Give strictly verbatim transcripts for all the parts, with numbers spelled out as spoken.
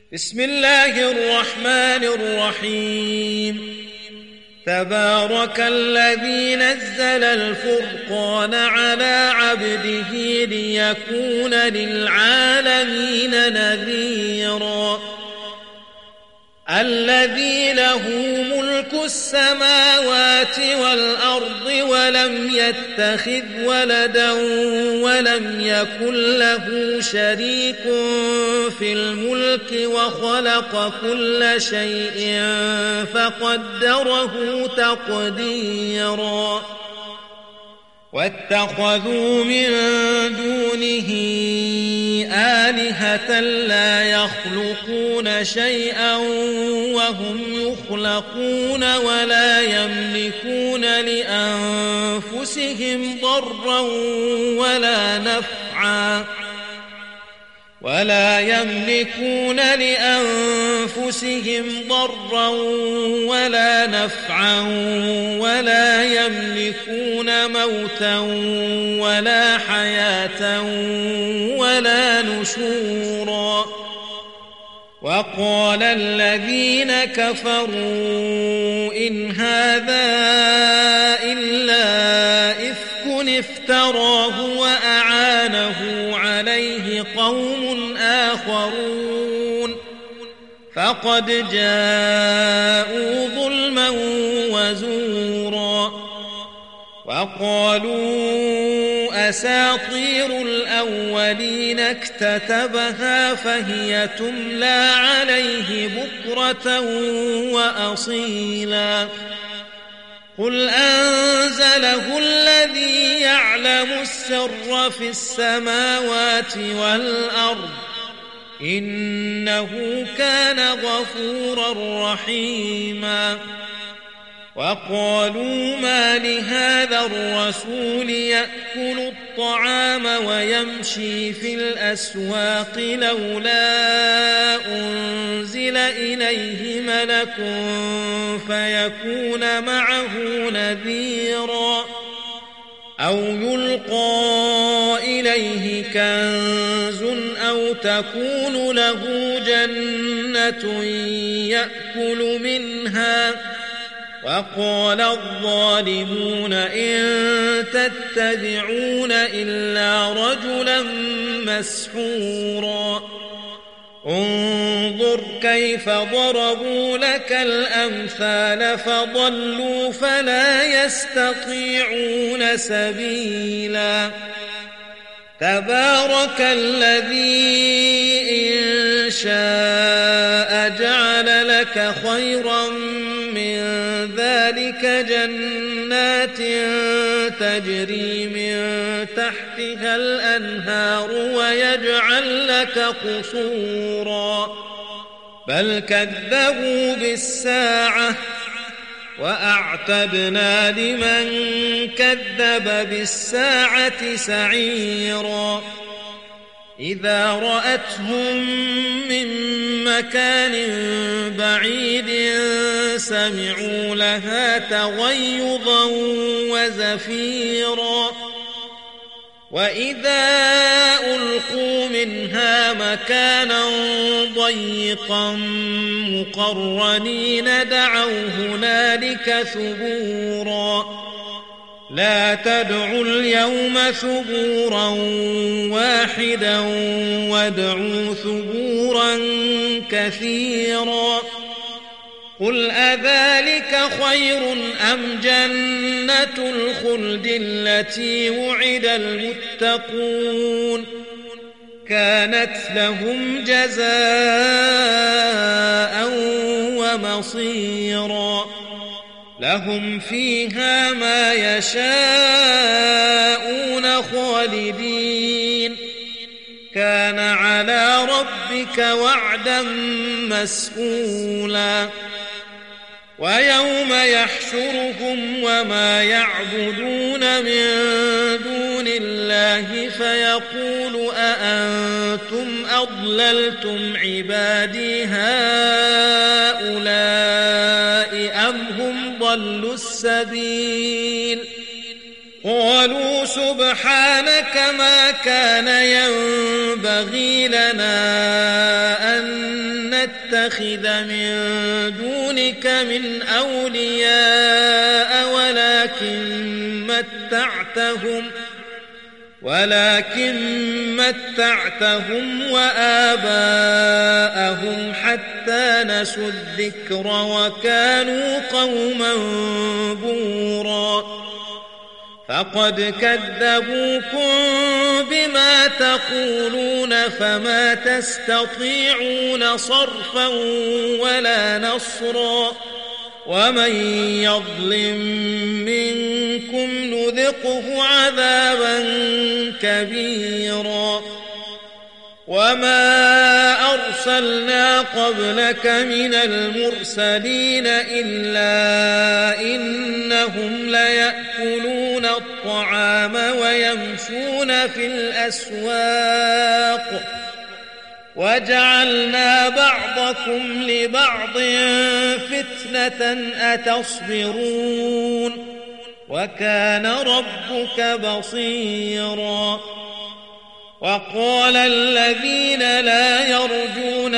بسم الله الرحمن الرحيم تبارك الذي نزل الفرقان على عبده ليكون للعالمين نذيرا الذي له ملك السماوات والأرض ولم يتخذ ولدا ولم يكن له شريك في الملك وخلق كل شيء فقدره تقديرا واتخذوا من دونه آلهة لا يخلقون شيئا وهم يخلقون ولا يملكون لأنفسهم ضرا ولا نفعا ولا يملكون لأنفسهم ضرا ولا نفعا ولا يملكون موتا ولا حياة ولا نشورا وقال الذين كفروا إن هذا إلا إفك افتراه وأعانه عليه قوم آخرون فقد جاءوا ظلما وزورا وقالوا أساطير الأولين اكتتبها فهي تملى عليه بكرة وأصيلا قل أنزله الذي يعلم السر في السماوات والأرض إنه كان غفورا رحيما وقالوا ما لهذا الرسول يأكل الطعام ويمشي في الأسواق لولا أنزل إليه ملك فيكون معه نذيرا أو يلقى إليه كنز أو تكون له جنة يأكل منها وقال الظالمون إن تتبعون إلا رجلا مسحورا انظر كيف ضربوا لك الأمثال فضلوا فلا يستطيعون سبيلا تبارك الذي إن شاء جعل لك خيرا من ذلك جنات تجري من تحتها الأنهار ويجعل لك قصورا بل كذبوا بالساعة وأعتدنا لمن كذب بالساعة سعيرا إذا رأتهم من مكان بعيد سمعوا لها تغيظا وزفيرا وإذا ألقوا منها مكانا ضيقا مقرنين دعوا هنالك ثبورا لا تدعوا اليوم ثبورا واحدا وادعوا ثبورا كثيرا قل أذلك خير أم جنة الخلد التي وعد المتقون كانت لهم جزاء ومصيرا لهم فيها ما يشاءون خالدين كان على ربك وعدا مسئولا ويوم يحشرهم وما يعبدون من دون الله فيقول أأنتم أضللتم عبادي هؤلاء أم هم ضلوا السبيل قالوا سبحانك ما كان ينبغي لنا أن نتخذ من دونك من أولياء ولكن متعتهم ولكن متعتهم وآباءهم حتى نسوا الذكر وكانوا قوما بورا فقد كذبوكم بما تقولون فما تستطيعون صرفا ولا نصرا ومن يظلم منكم نذقه عذابا كبيرا وما أرسلنا قبلك من المرسلين إلا إنهم ليأكلون الطعام ويمشون في الأسواق وجعلنا بعضكم لبعض فتنة أتصبرون وكان ربك بصيرا وقال الذين لا يرجون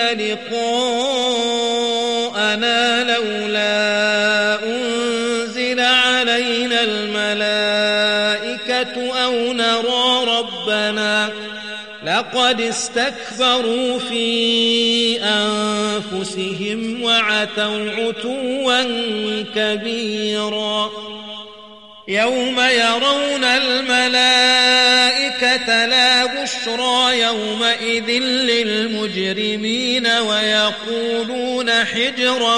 لقاءنا لولا أنزل علينا الملائكة أو نرى ربنا لقد استكبروا في أنفسهم وعتوا عتوا كبيرا يوم يرون الملائكة لا بشرى يومئذ للمجرمين ويقولون حجرا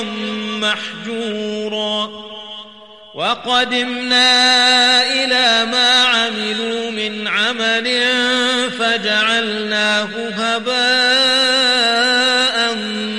محجورا وقدمنا إلى ما عملوا من عمل فجعلناه هباء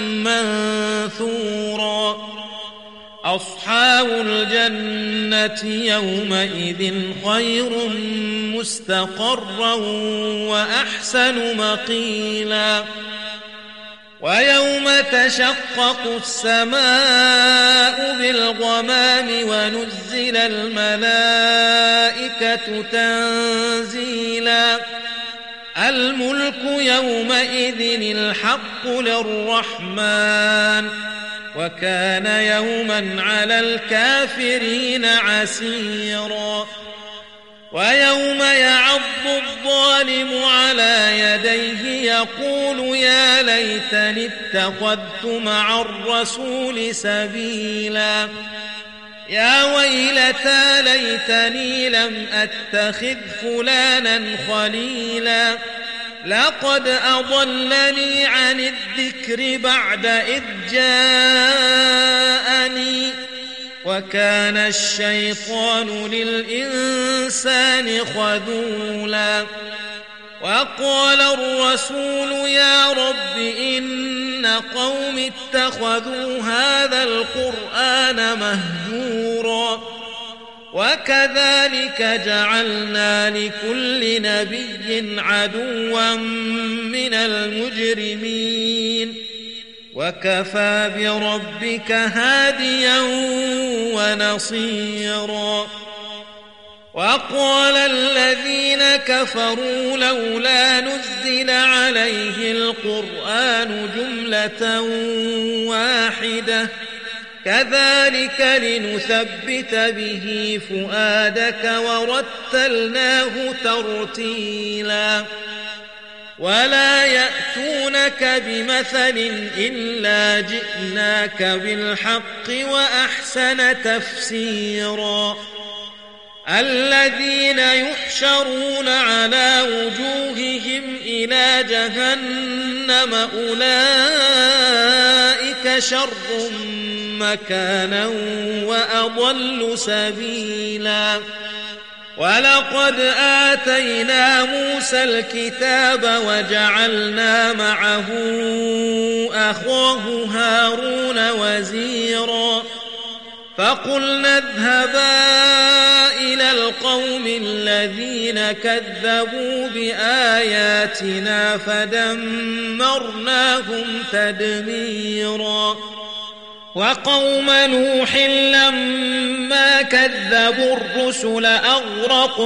منثورا أصحاب الجنة يومئذ خير مستقرا وأحسن مقيلا ويوم تشقق السماء بالغمام ونزل الملائكة تنزيلا الملك يومئذ الحق للرحمن وكان يوما على الكافرين عسيرا ويوم يعض الظالم على يديه يقول يا ليتني اتخذت مع الرسول سبيلا يا ويلتى ليتني لم أتخذ فلانا خليلا لقد أضلني عن الذكر بعد إذ جاءني وكان الشيطان للإنسان خذولا وقال الرسول يا رب إن قوم اتخذوا هذا القرآن مهجورا وكذلك جعلنا لكل نبي عدوا من المجرمين وكفى بربك هاديا ونصيرا وقال الذين كفروا لولا نزل عليه القرآن جملة واحدة كذلك لنثبت به فؤادك ورتلناه ترتيلا ولا يأتونك بمثل إلا جئناك بالحق وأحسن تفسيرا الذين يحشرون على وجوههم إلى جهنم أولئك شر مكانا وأضل سبيلا ولقد آتينا موسى الكتاب وجعلنا معه أخاه هارون وزيرا فقلنا اذهبا إلى القوم الذين كذبوا بآياتنا فدمرناهم تدميرا وقوم نوح لما كذبوا الرسل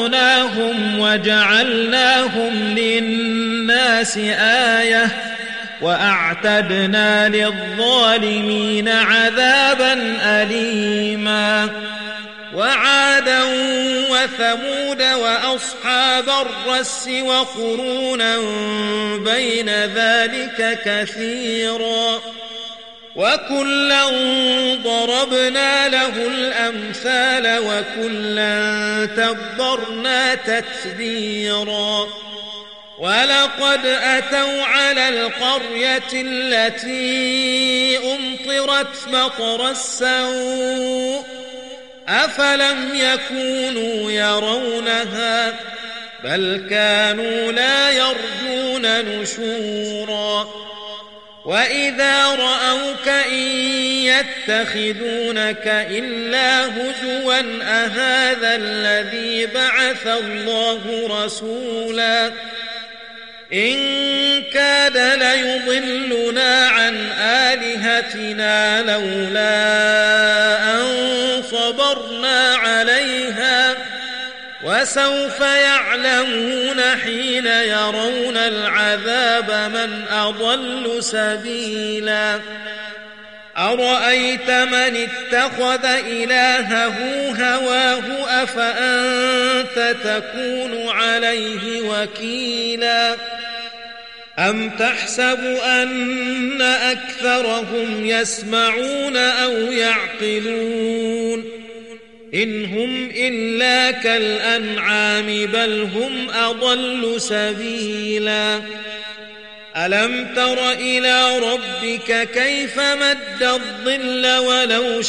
أغرقناهم وجعلناهم للناس آية وأعتدنا للظالمين عذابا أليما وعادا وثمود وأصحاب الرس وقرونا بين ذلك كثيرا وكلا ضربنا له الأمثال وكلا تبرنا تتبيرا ولقد أتوا على القرية التي أمطرت مطر السوء أفلم يكونوا يرونها بل كانوا لا يرجون نشورا وإذا رأوك إن يتخذونك إلا هزوا أهذا الذي بعث الله رسولا إن كاد ليضلنا عن آلهتنا لولا أن صبرنا عليها وسوف يعلمون حين يرون العذاب من أضل سبيلا أرأيت من اتخذ إلهه هواه أفأنت تكون عليه وكيلا أم تحسب أن أكثرهم يسمعون أو يعقلون إن هم إلا كالأنعام بل هم أضل سبيلا ألم تر إلى ربك كيف مد الظل ولو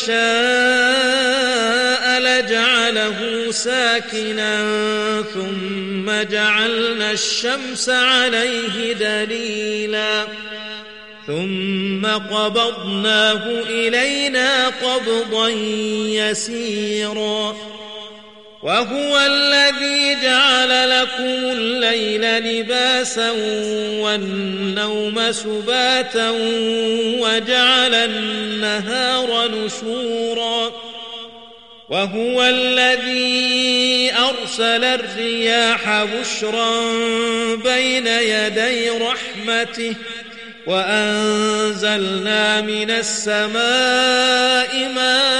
شاء لجعله ساكنا ثم جعلنا الشمس عليه دليلا ثم قبضناه إلينا قبضا يسيرا وهو الذي جعل لكم الليل لباسا والنوم سباتا وجعل النهار نشورا وهو الذي أرسل الرياح بشرا بين يدي رحمته وأنزلنا من السماء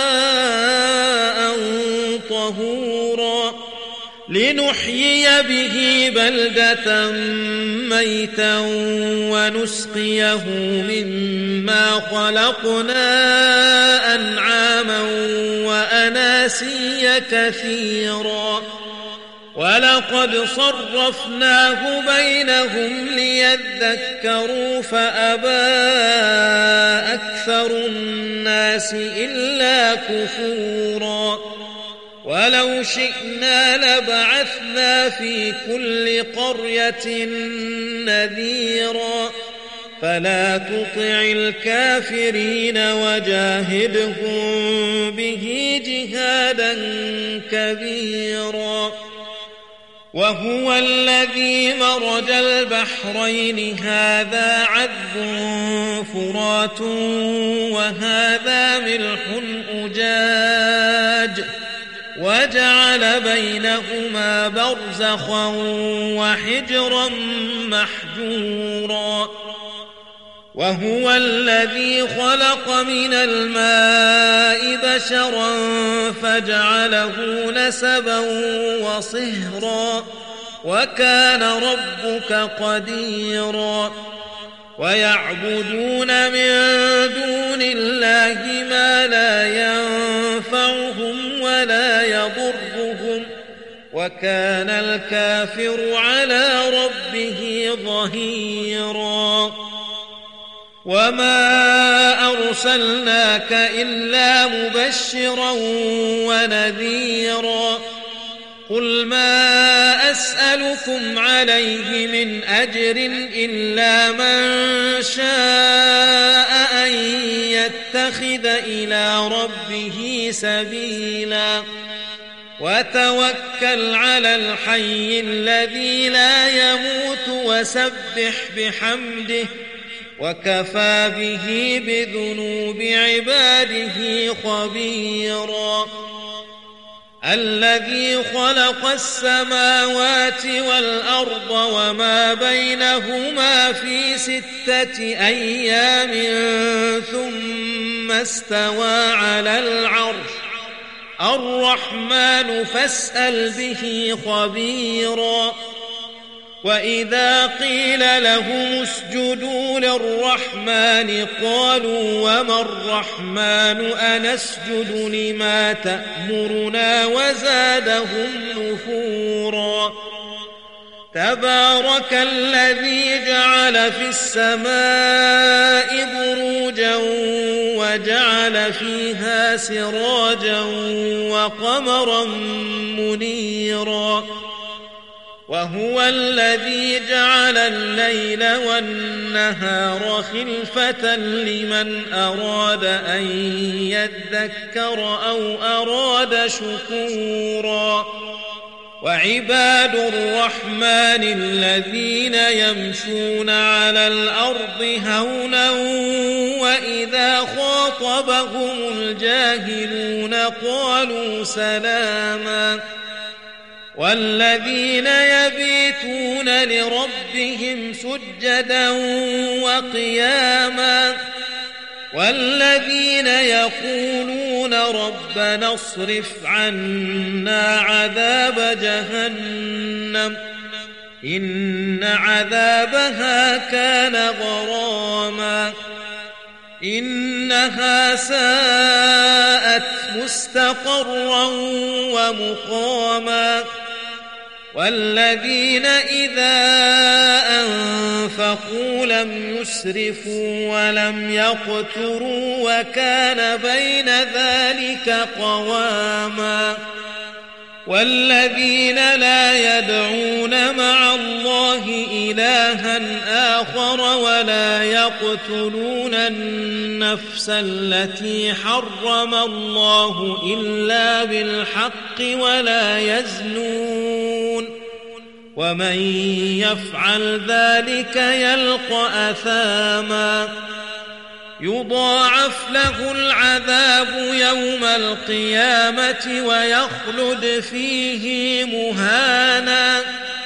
ماء طهورا لنحيي به بلدة ميتا ونسقيه مما خلقنا أنعاما وأناسيا كثيرا ولقد صرفناه بينهم ليذكروا فأبى أكثر الناس إلا كفورا ولو شئنا لبعثنا في كل قرية نذيرا فلا تطع الكافرين وجاهدهم به جهادا كبيرا وهو الذي مرج البحرين هذا عذب فرات وهذا ملح أجاج وجعل بينهما برزخا وحجرا محجورا وهو الذي خلق من الماء بشرا فجعله نسبا وصهرا وكان ربك قديرا ويعبدون من دون الله ما لا ينفعهم ولا يضرهم وكان الكافر على ربه ظهيرا وما أرسلناك إلا مبشرا ونذيرا قل ما أسألكم عليه من أجر إلا من شاء أن يتخذ إلى ربه سبيلا وتوكل على الحي الذي لا يموت وسبح بحمده وكفى به بذنوب عباده خبيرا الذي خلق السماوات والأرض وما بينهما في ستة أيام ثم استوى على العرش الرحمن فاسأل به خبيرا. وإذا قيل لهم اسجدوا للرحمن قالوا وما الرحمن أنسجد لما تأمرنا وزادهم نفورا. تبارك الذي جعل في السماء بروجا وجعل فيها سراجا وقمرا منيرا. وهو الذي جعل الليل والنهار خلفة لمن أراد أن يذكر أو أراد شكورا. وعباد الرحمن الذين يمشون على الأرض هونا وإذا خاطبهم الجاهلون قالوا سلاما. والذين يبيتون لربهم سجدا وقياما. والذين يقولون ربنا اصرف عنا عذاب جهنم إن عذابها كان غراما إنها ساءت مستقرا ومقاما. والذين إذا أنفقوا لم يسرفوا ولم يقتروا وكان بين ذلك قواما. والذين لا يدعون مع الله إلها آخر ولا يقتلون النفس التي حرم الله إلا بالحق ولا يزنون ومن يفعل ذلك يلقى أثاما. يضاعف له العذاب يوم القيامة ويخلد فيه مهانا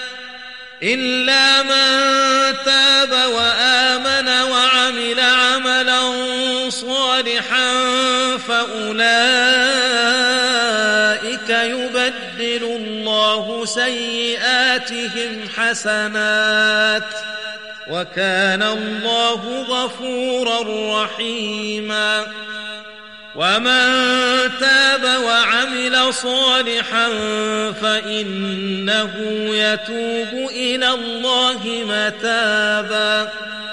إلا من تاب وآمن وعمل عملا صالحا فأولئك يبدل الله سيئاتهم حسنات وكان الله غفورا رحيما. ومن تاب وعمل صالحا فإنه يتوب إلى الله متابا.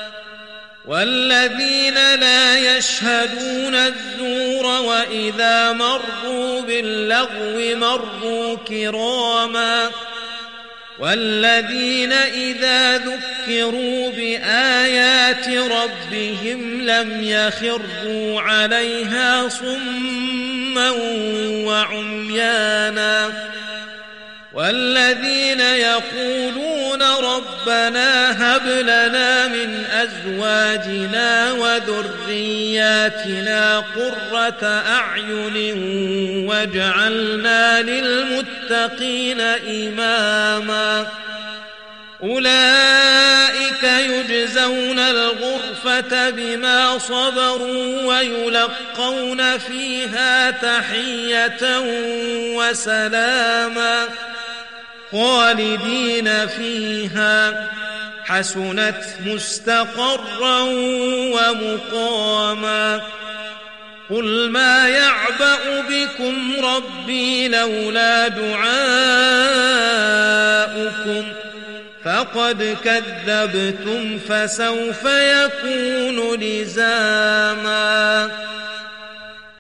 والذين لا يشهدون الزور وإذا مروا باللغو مروا كراما. والذين إذا ذكروا بآيات ربهم لم يخروا عليها صما وعميانا. والذين يقولون ربنا هب لنا من أزواجنا وذرياتنا قرة أعين واجعلنا للمتقين إماما. أولئك يجزون الغرفة بما صبروا ويلقون فيها تحية وسلاما خالدين فيها حسنت مستقرا ومقاما. قل ما يعبأ بكم ربي لولا دعاؤكم فقد كذبتم فسوف يكون لزاما.